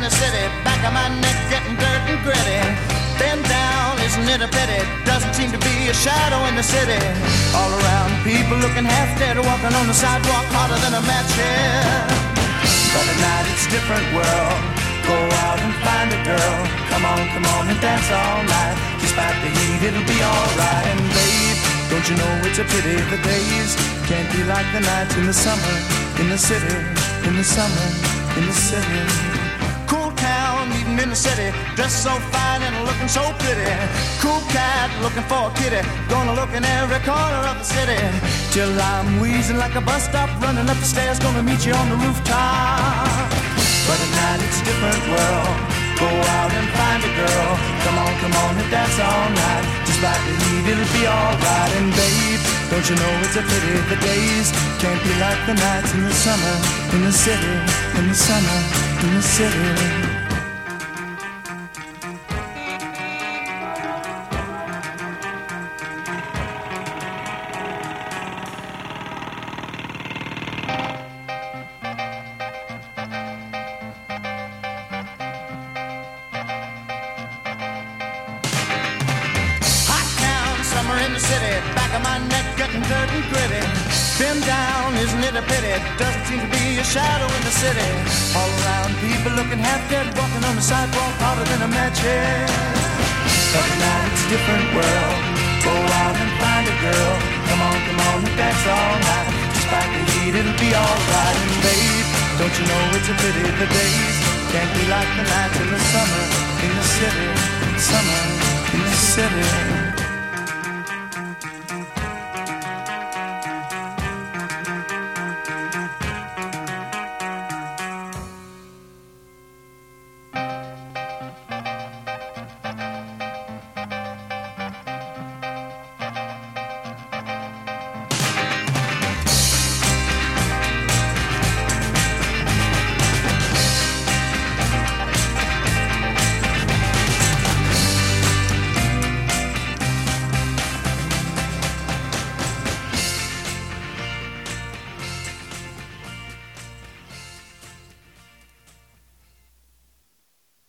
in the city, back of my neck getting dirt and gritty. Bend down, isn't it a pity? Doesn't seem to be a shadow in the city. All around, people looking half dead, walking on the sidewalk harder than a match here. But at night it's a different world. Go out and find a girl. Come on and dance all night. Despite the heat, it'll be alright. And babe, don't you know it's a pity the days can't be like the nights in the summer, in the city, in the summer, in the city. Cool town, meeting in the city, dressed so fine and looking so pretty. Cool cat, looking for a kitty, gonna look in every corner of the city. Till I'm wheezing like a bus stop, running up the stairs, gonna meet you on the rooftop. But at night it's a different world. Go out and find a girl. Come on and dance all night. Despite the heat, it'll be alright. And babe, don't you know it's a pity the days can't be like the nights in the summer, in the city, in the summer, in the city. In the city, back of my neck getting dirt and gritty. Bend down, isn't it a pity? Doesn't seem to be a shadow in the city. All around, people looking half dead, walking on the sidewalk harder than a match head. But tonight it's a different world. Go out and find a girl. Come on and dance all night. Despite the heat, it'll be alright. And babe, don't you know it's a pity the days can't be like the nights in the summer, in the city, summer, in the city.